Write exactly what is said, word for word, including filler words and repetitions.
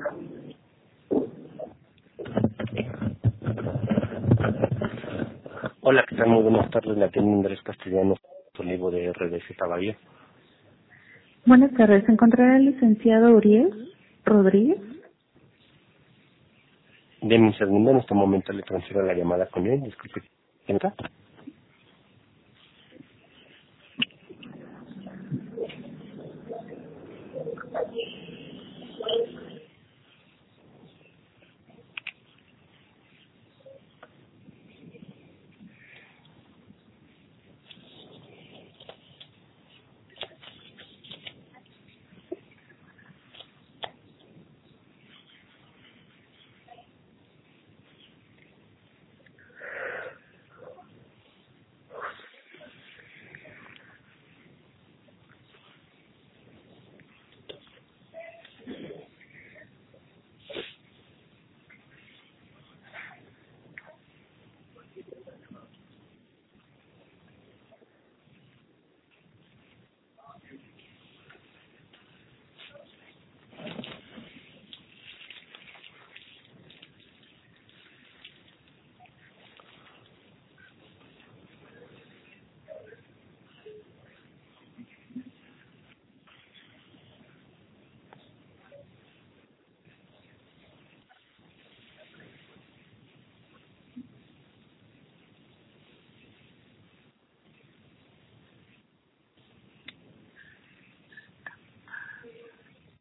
Hola, ¿qué tal? Muy buenas tardes. La tiene Andrés Castellanos, Olivo de R D C Bahía. Buenas tardes. ¿Se encontrará el licenciado Uriel Rodríguez? Deme un segundo, en este momento le transfiero la llamada con él. Disculpe. ¿Quién está?